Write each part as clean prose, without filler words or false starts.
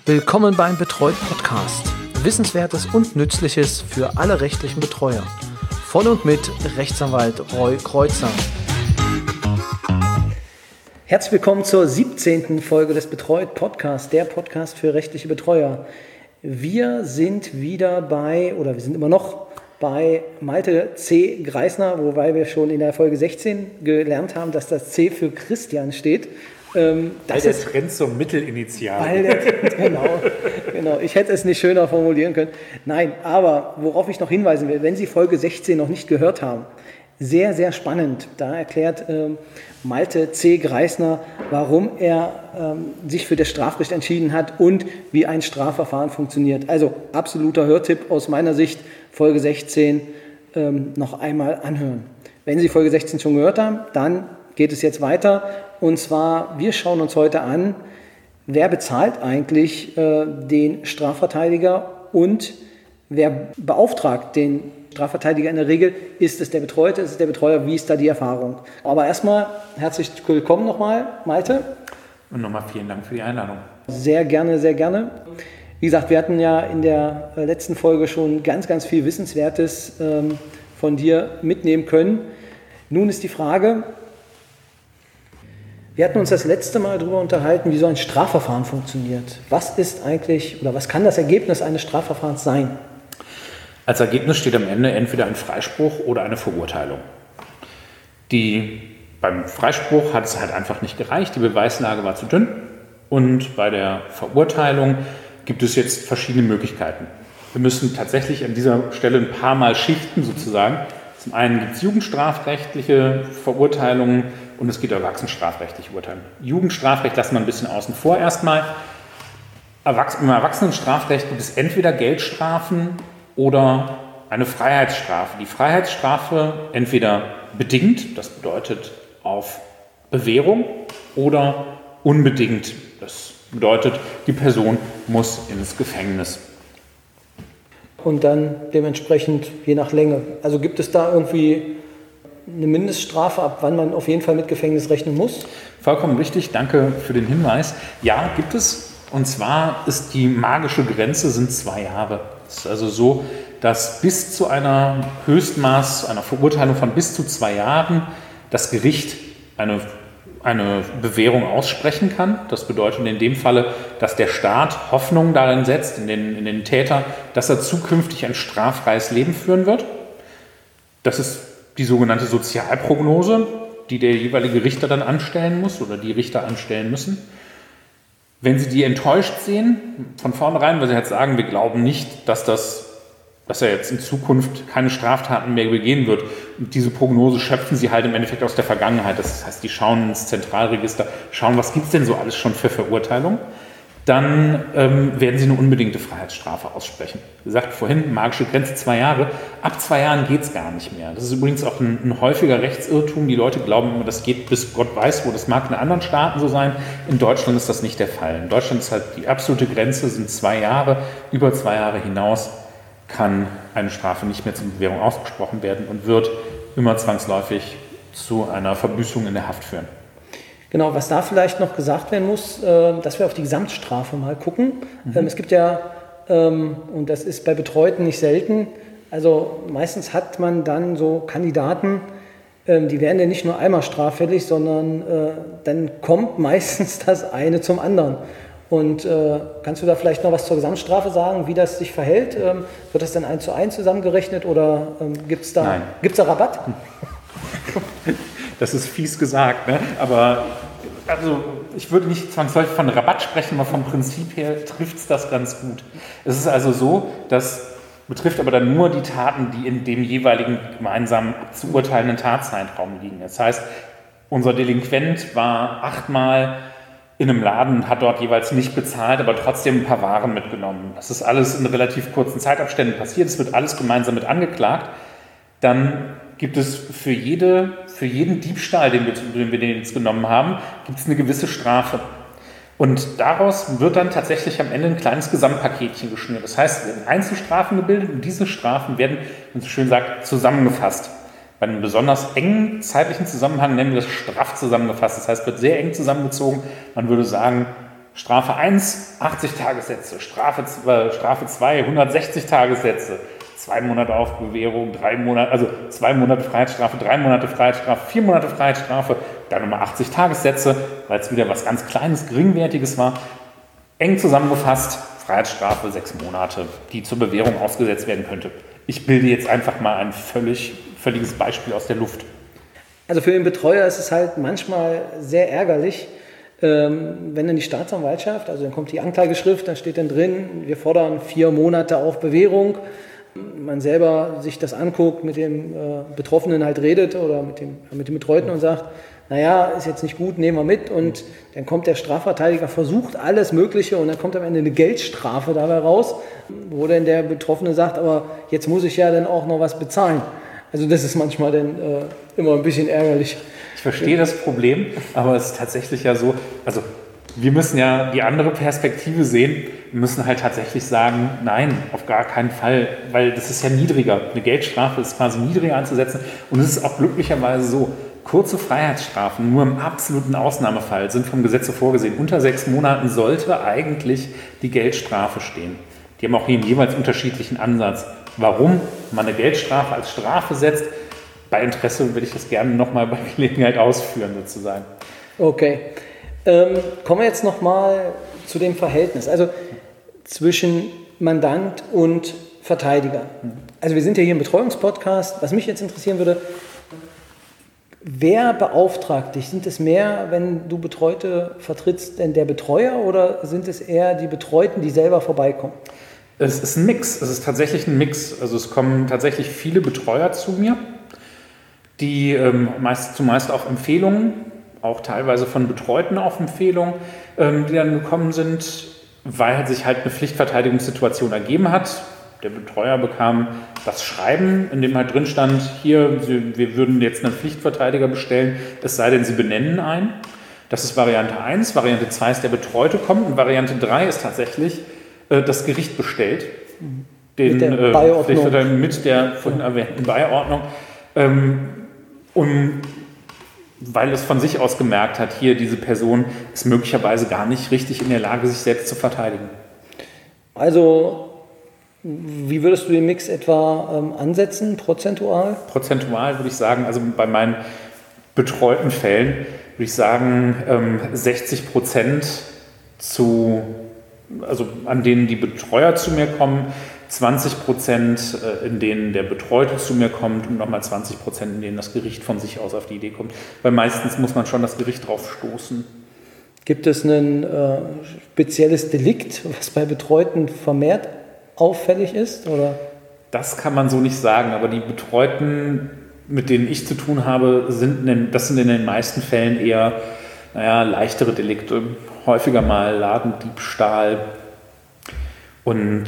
Willkommen beim Betreut Podcast. Wissenswertes und Nützliches für alle rechtlichen Betreuer. Von und mit Rechtsanwalt Roy Kreuzer. Herzlich willkommen zur 17. Folge des Betreut Podcasts, der Podcast für rechtliche Betreuer. Wir sind immer noch bei Malte C. Greisner, wobei wir schon in der Folge 16 gelernt haben, dass das C für Christian steht. Weil der Trend zum Mittelinitial. Genau. Ich hätte es nicht schöner formulieren können. Nein, aber worauf ich noch hinweisen will, wenn Sie Folge 16 noch nicht gehört haben, sehr, sehr spannend. Da erklärt Malte C. Greisner, warum er sich für das Strafrecht entschieden hat und wie ein Strafverfahren funktioniert. Also absoluter Hörtipp aus meiner Sicht, Folge 16 noch einmal anhören. Wenn Sie Folge 16 schon gehört haben, dann geht es jetzt weiter. Und zwar, wir schauen uns heute an, wer bezahlt eigentlich den Strafverteidiger und wer beauftragt den Strafverteidiger in der Regel? Ist es der Betreute, ist es der Betreuer? Wie ist da die Erfahrung? Aber erstmal herzlich willkommen nochmal, Malte. Und nochmal vielen Dank für die Einladung. Sehr gerne, sehr gerne. Wie gesagt, wir hatten ja in der letzten Folge schon ganz, ganz viel Wissenswertes von dir mitnehmen können. Nun ist die Frage, wir hatten uns das letzte Mal darüber unterhalten, wie so ein Strafverfahren funktioniert. Was ist eigentlich oder was kann das Ergebnis eines Strafverfahrens sein? Als Ergebnis steht am Ende entweder ein Freispruch oder eine Verurteilung. Beim Freispruch hat es halt einfach nicht gereicht, die Beweislage war zu dünn. Und bei der Verurteilung gibt es jetzt verschiedene Möglichkeiten. Wir müssen tatsächlich an dieser Stelle ein paar Mal schichten sozusagen. Zum einen gibt es jugendstrafrechtliche Verurteilungen und es gibt erwachsenenstrafrechtliche Urteilungen. Jugendstrafrecht lassen wir ein bisschen außen vor erstmal. Im Erwachsenenstrafrecht gibt es entweder Geldstrafen oder eine Freiheitsstrafe. Die Freiheitsstrafe entweder bedingt, das bedeutet auf Bewährung, oder unbedingt, das bedeutet, die Person muss ins Gefängnis. Und dann dementsprechend je nach Länge. Also gibt es da irgendwie eine Mindeststrafe, ab wann man auf jeden Fall mit Gefängnis rechnen muss? Vollkommen richtig, danke für den Hinweis. Ja, gibt es. Und zwar ist die magische Grenze sind 2 Jahre. Es ist also so, dass bis zu einer Höchstmaß, einer Verurteilung von bis zu 2 Jahren das Gericht eine Bewährung aussprechen kann. Das bedeutet in dem Falle, dass der Staat Hoffnung darin setzt, in den Täter, dass er zukünftig ein straffreies Leben führen wird. Das ist die sogenannte Sozialprognose, die der jeweilige Richter dann anstellen muss oder die Richter anstellen müssen. Wenn Sie die enttäuscht sehen, von vornherein, weil Sie halt sagen, wir glauben nicht, dass er jetzt in Zukunft keine Straftaten mehr begehen wird. Und diese Prognose schöpfen Sie halt im Endeffekt aus der Vergangenheit. Das heißt, die schauen ins Zentralregister, schauen, was gibt es denn so alles schon für Verurteilungen. Dann werden Sie eine unbedingte Freiheitsstrafe aussprechen. Wie gesagt, vorhin, magische Grenze 2 Jahre. Ab 2 Jahren geht es gar nicht mehr. Das ist übrigens auch ein häufiger Rechtsirrtum. Die Leute glauben immer, das geht bis Gott weiß wo. Das mag in anderen Staaten so sein. In Deutschland ist das nicht der Fall. In Deutschland ist halt die absolute Grenze sind 2 Jahre. Über 2 Jahre hinaus kann eine Strafe nicht mehr zur Bewährung ausgesprochen werden und wird immer zwangsläufig zu einer Verbüßung in der Haft führen. Genau, was da vielleicht noch gesagt werden muss, dass wir auf die Gesamtstrafe mal gucken. Es gibt ja, und das ist bei Betreuten nicht selten, also meistens hat man dann so Kandidaten, die werden ja nicht nur einmal straffällig, sondern dann kommt meistens das eine zum anderen. Und kannst du da vielleicht noch was zur Gesamtstrafe sagen, wie das sich verhält? Wird das dann 1:1 zusammengerechnet oder gibt es da Rabatt? Das ist fies gesagt, ne? Aber also ich würde nicht zwangsläufig von Rabatt sprechen, aber vom Prinzip her trifft es das ganz gut. Es ist also so, das betrifft aber dann nur die Taten, die in dem jeweiligen gemeinsam zu urteilenden Tatzeitraum liegen. Das heißt, unser Delinquent war 8-mal in einem Laden und hat dort jeweils nicht bezahlt, aber trotzdem ein paar Waren mitgenommen. Das ist alles in relativ kurzen Zeitabständen passiert. Es wird alles gemeinsam mit angeklagt. Dann gibt es für jeden Diebstahl, den wir jetzt genommen haben, gibt es eine gewisse Strafe. Und daraus wird dann tatsächlich am Ende ein kleines Gesamtpaketchen geschnürt. Das heißt, es werden Einzelstrafen gebildet und diese Strafen werden, wie man so schön sagt, zusammengefasst. Bei einem besonders engen zeitlichen Zusammenhang nennen wir das straff zusammengefasst. Das heißt, es wird sehr eng zusammengezogen. Man würde sagen, Strafe 1, 80 Tagessätze, Strafe 2, 160 Tagessätze, 2 Monate auf Bewährung, 3 Monate, also 2 Monate Freiheitsstrafe, 3 Monate Freiheitsstrafe, 4 Monate Freiheitsstrafe, dann nochmal 80 Tagessätze, weil es wieder was ganz Kleines, Geringwertiges war. Eng zusammengefasst, Freiheitsstrafe 6 Monate, die zur Bewährung ausgesetzt werden könnte. Ich bilde jetzt einfach mal ein völliges Beispiel aus der Luft. Also für den Betreuer ist es halt manchmal sehr ärgerlich, wenn dann die Staatsanwaltschaft, also dann kommt die Anklageschrift, dann steht dann drin, wir fordern 4 Monate auf Bewährung. Man selber sich das anguckt, mit dem Betroffenen halt redet oder mit dem Betreuten und sagt, naja, ist jetzt nicht gut, nehmen wir mit. Und dann kommt der Strafverteidiger, versucht alles Mögliche und dann kommt am Ende eine Geldstrafe dabei raus, wo dann der Betroffene sagt, aber jetzt muss ich ja dann auch noch was bezahlen. Also das ist manchmal dann immer ein bisschen ärgerlich. Ich verstehe das Problem, aber es ist tatsächlich ja so, also wir müssen ja die andere Perspektive sehen. Wir müssen halt tatsächlich sagen, nein, auf gar keinen Fall, weil das ist ja niedriger. Eine Geldstrafe ist quasi niedriger anzusetzen und es ist auch glücklicherweise so, kurze Freiheitsstrafen, nur im absoluten Ausnahmefall, sind vom Gesetz so vorgesehen. Unter 6 Monaten sollte eigentlich die Geldstrafe stehen. Die haben auch hier einen jeweils unterschiedlichen Ansatz. Warum man eine Geldstrafe als Strafe setzt, bei Interesse würde ich das gerne nochmal bei Gelegenheit ausführen, sozusagen. Okay. Kommen wir jetzt nochmal zu dem Verhältnis, also zwischen Mandant und Verteidiger. Also wir sind ja hier im Betreuungspodcast. Was mich jetzt interessieren würde, wer beauftragt dich? Sind es mehr, wenn du Betreute vertrittst, denn der Betreuer oder sind es eher die Betreuten, die selber vorbeikommen? Es ist ein Mix. Es ist tatsächlich ein Mix. Also es kommen tatsächlich viele Betreuer zu mir, die zumeist auf Empfehlungen, auch teilweise von Betreuten auf Empfehlung, die dann gekommen sind, weil sich halt eine Pflichtverteidigungssituation ergeben hat. Der Betreuer bekam das Schreiben, in dem halt drin stand, hier, wir würden jetzt einen Pflichtverteidiger bestellen, es sei denn, Sie benennen einen. Das ist Variante 1. Variante 2 ist, der Betreute kommt. Und Variante 3 ist tatsächlich, das Gericht bestellt. Den Pflichtverteidiger mit der vorhin erwähnten Beiordnung. Und weil es von sich aus gemerkt hat, hier diese Person ist möglicherweise gar nicht richtig in der Lage, sich selbst zu verteidigen. Also, wie würdest du den Mix etwa ansetzen, prozentual? Prozentual würde ich sagen, also bei meinen betreuten Fällen würde ich sagen 60% an denen die Betreuer zu mir kommen, 20%, in denen der Betreute zu mir kommt und nochmal 20%, in denen das Gericht von sich aus auf die Idee kommt. Weil meistens muss man schon das Gericht drauf stoßen. Gibt es ein spezielles Delikt, was bei Betreuten vermehrt auffällig ist? Oder? Das kann man so nicht sagen, aber die Betreuten, mit denen ich zu tun habe, sind in den meisten Fällen eher leichtere Delikte. Häufiger mal Ladendiebstahl und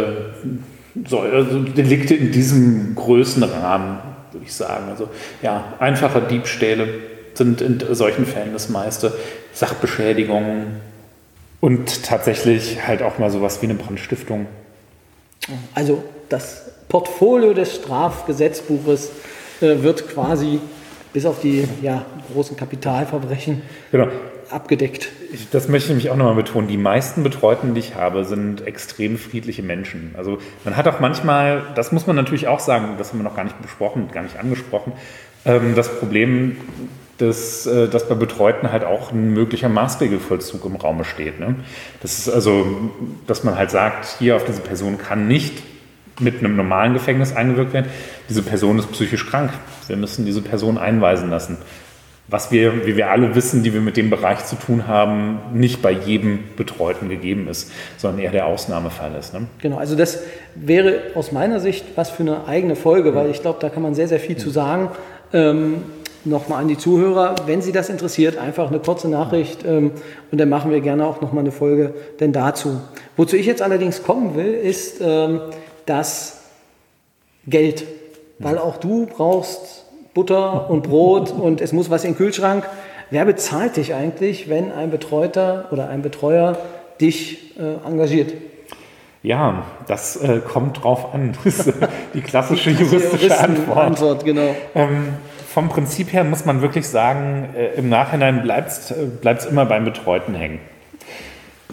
also Delikte in diesem Größenrahmen, würde ich sagen. Also ja, einfache Diebstähle sind in solchen Fällen das meiste, Sachbeschädigungen und tatsächlich halt auch mal sowas wie eine Brandstiftung. Also das Portfolio des Strafgesetzbuches wird quasi bis auf die großen Kapitalverbrechen abgedeckt. Das möchte ich nämlich auch nochmal betonen. Die meisten Betreuten, die ich habe, sind extrem friedliche Menschen. Also man hat auch manchmal, das muss man natürlich auch sagen, das haben wir noch gar nicht besprochen, gar nicht angesprochen, das Problem, dass bei Betreuten halt auch ein möglicher Maßregelvollzug im Raume steht. Ne? Das ist also, dass man halt sagt, hier auf diese Person kann nicht mit einem normalen Gefängnis eingewirkt werden. Diese Person ist psychisch krank. Wir müssen diese Person einweisen lassen. Was wie wir alle wissen, die wir mit dem Bereich zu tun haben, nicht bei jedem Betreuten gegeben ist, sondern eher der Ausnahmefall ist. Ne? Genau, also das wäre aus meiner Sicht was für eine eigene Folge, weil ich glaube, da kann man sehr, sehr viel zu sagen. Nochmal an die Zuhörer, wenn Sie das interessiert, einfach eine kurze Nachricht und dann machen wir gerne auch nochmal eine Folge denn dazu. Wozu ich jetzt allerdings kommen will, ist das Geld, weil auch du brauchst Butter und Brot und es muss was in den Kühlschrank. Wer bezahlt dich eigentlich, wenn ein Betreuter oder ein Betreuer dich engagiert? Ja, das kommt drauf an. Das ist die klassische juristische Antwort. Genau. Vom Prinzip her muss man wirklich sagen, im Nachhinein bleibt es immer beim Betreuten hängen.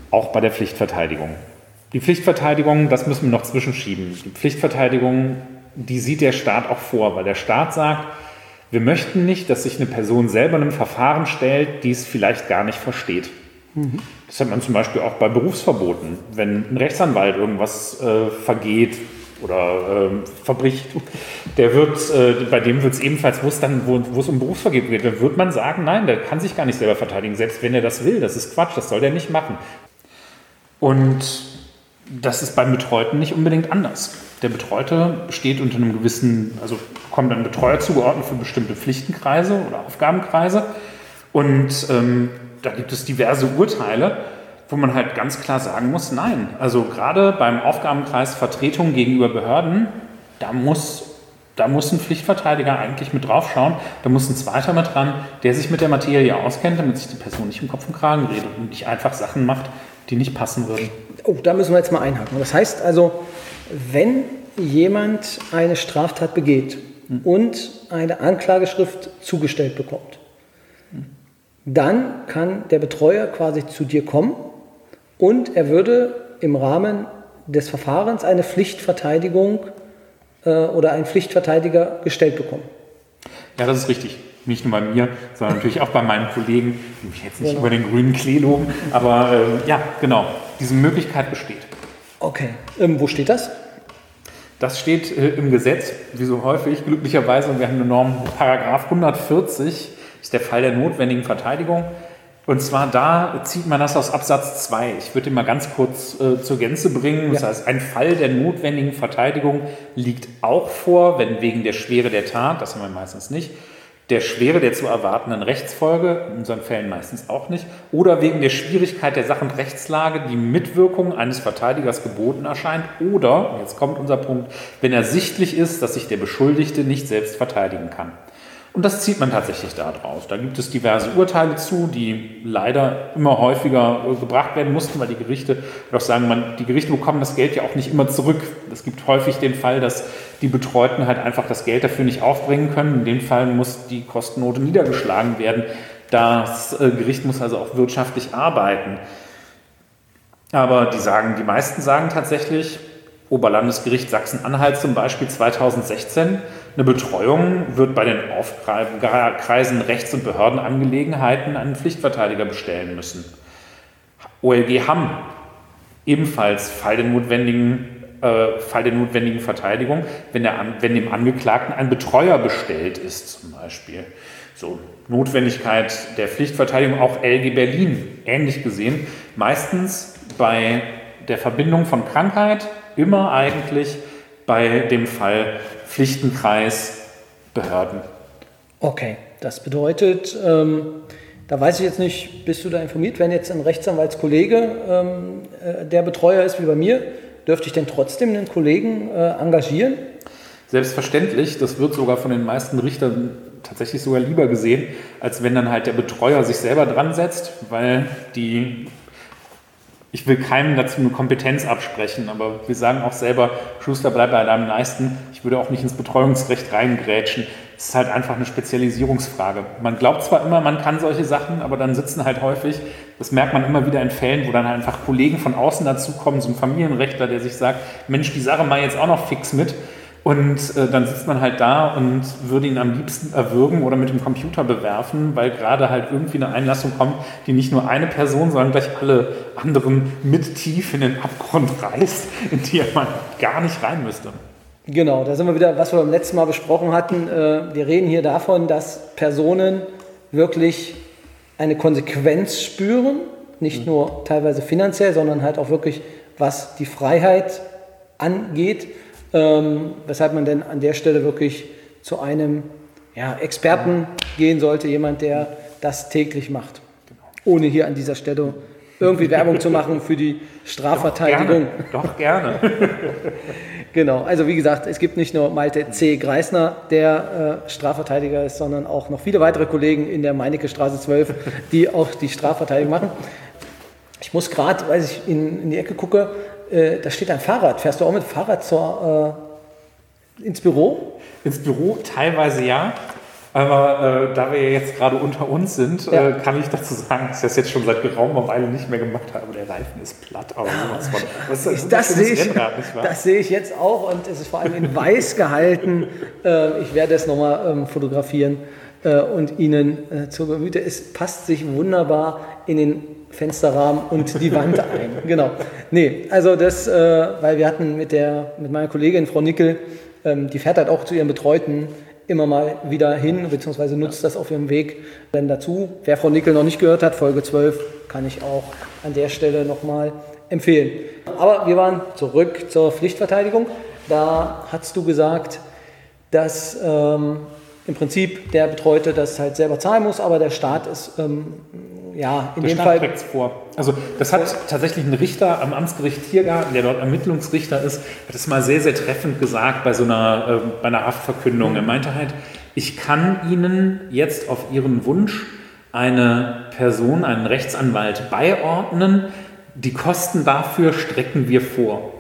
auch bei der Pflichtverteidigung. Die Pflichtverteidigung, das müssen wir noch zwischenschieben. Die Pflichtverteidigung, die sieht der Staat auch vor, weil der Staat sagt, wir möchten nicht, dass sich eine Person selber einem Verfahren stellt, die es vielleicht gar nicht versteht. Das hat man zum Beispiel auch bei Berufsverboten. Wenn ein Rechtsanwalt irgendwas vergeht oder verbricht, bei dem wird es ebenfalls, wo es um Berufsvergehen geht, dann wird man sagen, nein, der kann sich gar nicht selber verteidigen, selbst wenn er das will. Das ist Quatsch, das soll der nicht machen. Und das ist beim Betreuten nicht unbedingt anders. Der Betreute steht unter einem gewissen, also bekommt ein Betreuer zugeordnet für bestimmte Pflichtenkreise oder Aufgabenkreise. Und da gibt es diverse Urteile, wo man halt ganz klar sagen muss, nein. Also gerade beim Aufgabenkreis Vertretung gegenüber Behörden, da muss ein Pflichtverteidiger eigentlich mit draufschauen. Da muss ein Zweiter mit dran, der sich mit der Materie auskennt, damit sich die Person nicht im Kopf und Kragen redet und nicht einfach Sachen macht, die nicht passen würden. Oh, da müssen wir jetzt mal einhaken. Das heißt also, wenn jemand eine Straftat begeht und eine Anklageschrift zugestellt bekommt, dann kann der Betreuer quasi zu dir kommen und er würde im Rahmen des Verfahrens eine Pflichtverteidigung oder einen Pflichtverteidiger gestellt bekommen. Ja, das ist richtig. Nicht nur bei mir, sondern natürlich auch bei meinen Kollegen, die mich jetzt nicht über den grünen Klee loben, aber ja, genau, diese Möglichkeit besteht. Okay, wo steht das? Das steht im Gesetz, wie so häufig, glücklicherweise, und wir haben eine Norm, Paragraph 140, ist der Fall der notwendigen Verteidigung. Und zwar da zieht man das aus Absatz 2. Ich würde den mal ganz kurz zur Gänze bringen. Das heißt, ein Fall der notwendigen Verteidigung liegt auch vor, wenn wegen der Schwere der Tat, das haben wir meistens nicht, der Schwere der zu erwartenden Rechtsfolge, in unseren Fällen meistens auch nicht, oder wegen der Schwierigkeit der Sach- und Rechtslage die Mitwirkung eines Verteidigers geboten erscheint, oder, jetzt kommt unser Punkt, wenn ersichtlich ist, dass sich der Beschuldigte nicht selbst verteidigen kann. Und das zieht man tatsächlich da draus. Da gibt es diverse Urteile zu, die leider immer häufiger gebracht werden mussten, weil die Gerichte, doch sagen, die Gerichte bekommen das Geld ja auch nicht immer zurück. Es gibt häufig den Fall, dass die Betreuten halt einfach das Geld dafür nicht aufbringen können. In dem Fall muss die Kostennote niedergeschlagen werden. Das Gericht muss also auch wirtschaftlich arbeiten. Aber die meisten sagen tatsächlich, Oberlandesgericht Sachsen-Anhalt zum Beispiel 2016, eine Betreuung wird bei den Aufkreisen Rechts- und Behördenangelegenheiten einen Pflichtverteidiger bestellen müssen. OLG Hamm, ebenfalls Fall der notwendigen Verteidigung, wenn dem Angeklagten ein Betreuer bestellt ist zum Beispiel. So, Notwendigkeit der Pflichtverteidigung, auch LG Berlin, ähnlich gesehen, meistens bei der Verbindung von Krankheit, immer eigentlich bei dem Fall Pflichtenkreis Behörden. Okay, das bedeutet, da weiß ich jetzt nicht, bist du da informiert, wenn jetzt ein Rechtsanwaltskollege der Betreuer ist wie bei mir, dürfte ich denn trotzdem einen Kollegen engagieren? Selbstverständlich, das wird sogar von den meisten Richtern tatsächlich sogar lieber gesehen, als wenn dann halt der Betreuer sich selber dran setzt, weil ich will keinem dazu eine Kompetenz absprechen, aber wir sagen auch selber, Schuster, bleib bei deinem Leisten. Ich würde auch nicht ins Betreuungsrecht reingrätschen. Es ist halt einfach eine Spezialisierungsfrage. Man glaubt zwar immer, man kann solche Sachen, aber dann sitzen halt häufig, das merkt man immer wieder in Fällen, wo dann einfach Kollegen von außen dazukommen, so ein Familienrechtler, der sich sagt, Mensch, die Sache mal jetzt auch noch fix mit. Und dann sitzt man halt da und würde ihn am liebsten erwürgen oder mit dem Computer bewerfen, weil gerade halt irgendwie eine Einlassung kommt, die nicht nur eine Person, sondern gleich alle anderen mit tief in den Abgrund reißt, in die man gar nicht rein müsste. Genau, da sind wir wieder, was wir beim letzten Mal besprochen hatten. Wir reden hier davon, dass Personen wirklich eine Konsequenz spüren, nicht nur teilweise finanziell, sondern halt auch wirklich, was die Freiheit angeht. Weshalb man denn an der Stelle wirklich zu einem Experten gehen sollte, jemand, der das täglich macht. Ohne hier an dieser Stelle irgendwie Werbung zu machen für die Strafverteidigung. Doch gerne. Genau, also wie gesagt, es gibt nicht nur Malte C. Greisner, der Strafverteidiger ist, sondern auch noch viele weitere Kollegen in der Meinecke-Straße 12, die auch die Strafverteidigung machen. Ich muss gerade, weil ich in die Ecke gucke, da steht ein Fahrrad. Fährst du auch mit Fahrrad ins Büro? Ins Büro teilweise ja. Aber da wir jetzt gerade unter uns sind, kann ich dazu sagen, dass ich das jetzt schon seit geraumer Weile nicht mehr gemacht habe. Der Reifen ist platt, aber sowas von. Das sehe ich jetzt auch und es ist vor allem in weiß gehalten. Ich werde es nochmal fotografieren und Ihnen zur Gemüte. Es passt sich wunderbar in den Fensterrahmen und die Wand ein. Genau. Nee, also das, weil wir hatten mit meiner Kollegin Frau Nickel, die fährt halt auch zu ihren Betreuten immer mal wieder hin, beziehungsweise nutzt das auf ihrem Weg dann dazu. Wer Frau Nickel noch nicht gehört hat, Folge 12, kann ich auch an der Stelle nochmal empfehlen. Aber wir waren zurück zur Pflichtverteidigung. Da hast du gesagt, dass im Prinzip der Betreute das halt selber zahlen muss, aber der Staat ist in dem Fall trägt es vor. Also das hat tatsächlich ein Richter am Amtsgericht Tiergarten, der dort Ermittlungsrichter ist, hat es mal sehr, sehr treffend gesagt bei bei einer Haftverkündung. Er meinte halt, ich kann Ihnen jetzt auf Ihren Wunsch eine Person, einen Rechtsanwalt beiordnen. Die Kosten dafür strecken wir vor.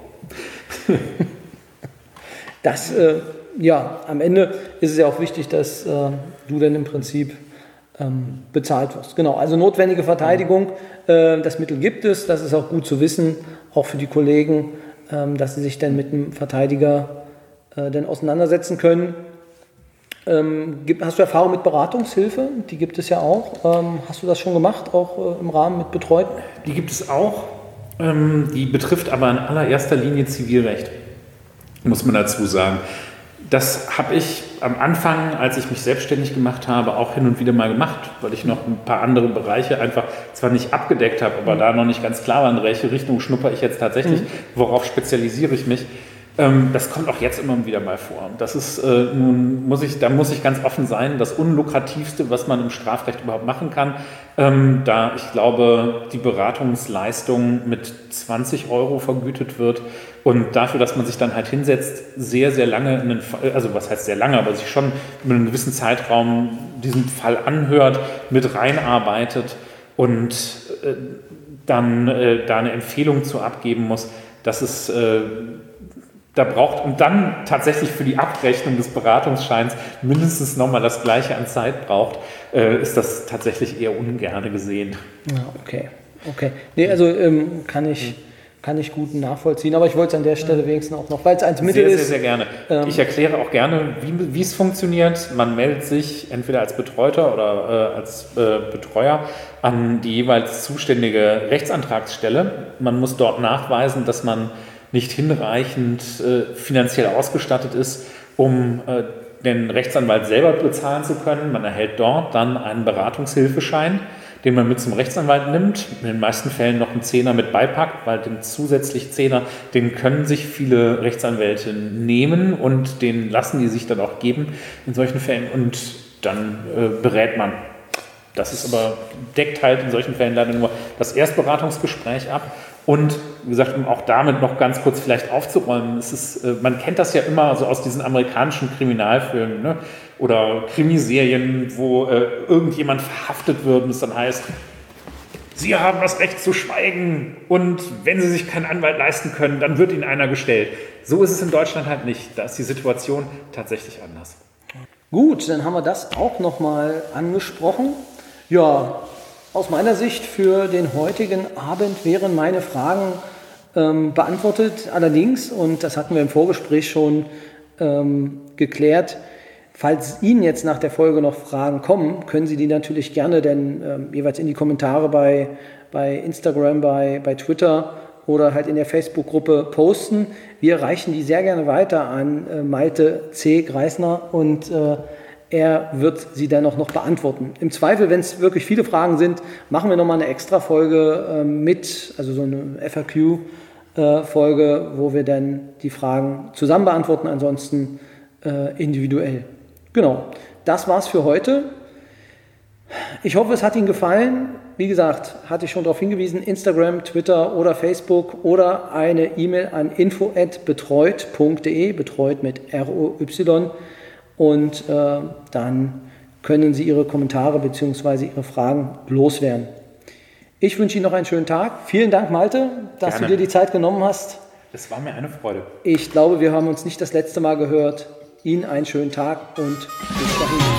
Das, am Ende ist es ja auch wichtig, dass du dann im Prinzip bezahlt wirst. Genau, also notwendige Verteidigung, das Mittel gibt es, das ist auch gut zu wissen, auch für die Kollegen, dass sie sich dann mit dem Verteidiger dann auseinandersetzen können. Hast du Erfahrung mit Beratungshilfe? Die gibt es ja auch. Hast du das schon gemacht, auch im Rahmen mit Betreuten? Die gibt es auch, die betrifft aber in allererster Linie Zivilrecht, muss man dazu sagen. Das habe ich am Anfang, als ich mich selbstständig gemacht habe, auch hin und wieder mal gemacht, weil ich noch ein paar andere Bereiche einfach zwar nicht abgedeckt habe, aber da noch nicht ganz klar war, in welche Richtung schnupper ich jetzt tatsächlich, worauf spezialisiere ich mich. Das kommt auch jetzt immer wieder mal vor. Das ist da muss ich ganz offen sein, das Unlukrativste, was man im Strafrecht überhaupt machen kann. Da ich glaube, die Beratungsleistung mit 20 € vergütet wird und dafür, dass man sich dann halt hinsetzt, sehr, sehr lange, also was heißt sehr lange, aber sich schon über einen gewissen Zeitraum diesen Fall anhört, mit reinarbeitet und dann da eine Empfehlung zu abgeben muss, das ist und dann tatsächlich für die Abrechnung des Beratungsscheins mindestens nochmal das Gleiche an Zeit braucht, ist das tatsächlich eher ungerne gesehen. Ja, okay. Nee, also kann ich gut nachvollziehen, aber ich wollte es an der Stelle wenigstens auch noch, weil es ein Mittel ist. Sehr, sehr gerne. Ich erkläre auch gerne, wie es funktioniert. Man meldet sich entweder als Betreuter oder als Betreuer an die jeweils zuständige Rechtsantragsstelle. Man muss dort nachweisen, dass man nicht hinreichend finanziell ausgestattet ist, um den Rechtsanwalt selber bezahlen zu können. Man erhält dort dann einen Beratungshilfeschein, den man mit zum Rechtsanwalt nimmt, in den meisten Fällen noch einen Zehner mit beipackt, weil den zusätzlich Zehner, den können sich viele Rechtsanwälte nehmen und den lassen die sich dann auch geben in solchen Fällen und dann berät man. Das ist aber, deckt halt in solchen Fällen leider nur das Erstberatungsgespräch ab. Und wie gesagt, um auch damit noch ganz kurz vielleicht aufzuräumen, man kennt das ja immer so aus diesen amerikanischen Kriminalfilmen, ne? Oder Krimiserien, wo irgendjemand verhaftet wird und es dann heißt, Sie haben das Recht zu schweigen und wenn Sie sich keinen Anwalt leisten können, dann wird Ihnen einer gestellt. So ist es in Deutschland halt nicht. Da ist die Situation tatsächlich anders. Gut, dann haben wir das auch nochmal angesprochen. Ja, aus meiner Sicht für den heutigen Abend wären meine Fragen beantwortet. Allerdings, und das hatten wir im Vorgespräch schon geklärt, falls Ihnen jetzt nach der Folge noch Fragen kommen, können Sie die natürlich gerne dann jeweils in die Kommentare bei Instagram, bei Twitter oder halt in der Facebook-Gruppe posten. Wir reichen die sehr gerne weiter an Malte C. Greisner und er wird sie dann auch noch beantworten. Im Zweifel, wenn es wirklich viele Fragen sind, machen wir nochmal eine extra Folge also so eine FAQ-Folge, wo wir dann die Fragen zusammen beantworten, ansonsten individuell. Genau, das war's für heute. Ich hoffe, es hat Ihnen gefallen. Wie gesagt, hatte ich schon darauf hingewiesen, Instagram, Twitter oder Facebook oder eine E-Mail an info@betreut.de, betreut mit ROY. Und dann können Sie Ihre Kommentare bzw. Ihre Fragen loswerden. Ich wünsche Ihnen noch einen schönen Tag. Vielen Dank, Malte, dass du dir die Zeit genommen hast. Es war mir eine Freude. Ich glaube, wir haben uns nicht das letzte Mal gehört. Ihnen einen schönen Tag und bis dahin.